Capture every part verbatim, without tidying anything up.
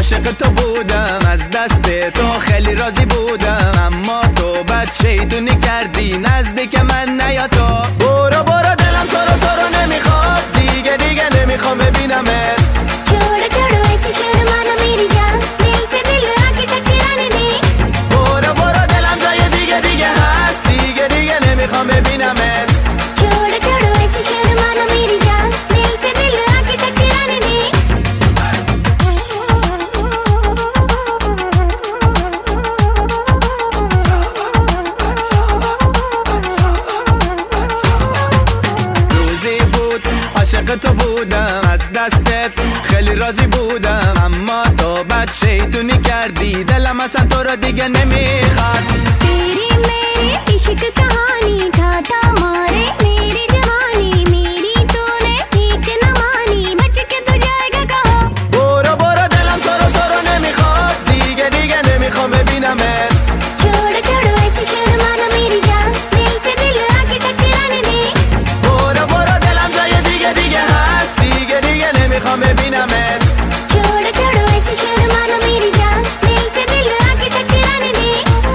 عاشق تو بودم، از دست تو خیلی راضی بودم، اما تو بد شیطونی کردی نزدیک من نیا تو. برو برو دلم تو رو تو رو نمیخواد، دیگه دیگه نمیخوام ببینمت. छोड़ छोड़ो ऐसी शर्माना मेरी जान, दिल से दिल आके टकराने दे. برو برو دلم جای دیگه دیگه هست، دیگه دیگه نمیخوام ببینمت. छोड़ छोड़ो ऐसी शर्माना मेरी जान, दिल से दिल आके टकराने दे. روزی بود عاشق تو بودم، از دستت خیلی راضی بودم، اما تو بد شیطونی کردی دلم اصلا تو رو دیگه نمیخواد. तेरी मेरी इश्क कहानी ठाठा मारे मेरी जवानी, मेरी तूने ठीक न मानी, बच के तू जाएगा कहाँ. برو برو دلم تو رو تو رو نمیخواد، دیگه دیگه نمیخوام ببینمت. छोड़ छोड़ो ऐसी शर्माना मेरी जान, दिल से दिल आके टकराने दे. برو برو دلم جای دیگه دیگه هست، دیگه دیگه نمیخوام ببینمت. छोड़ छोड़ो ऐसी शर्माना मेरी जान, दिल से दिल आके टकराने दे.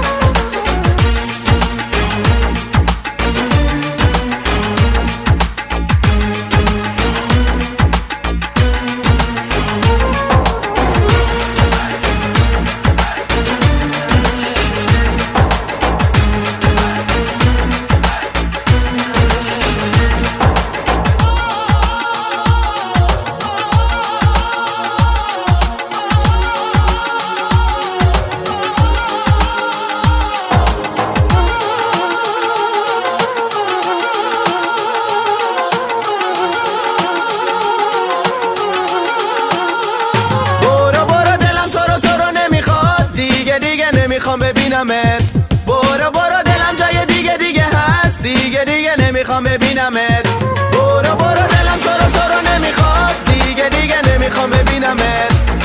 نمیخوام ببینمت. برو برو دلم جای دیگه دیگه هست، دیگه دیگه نمیخوام ببینمت. برو برو دلم تو رو تو رو نمیخواد، دیگه دیگه نمیخوام ببینمت.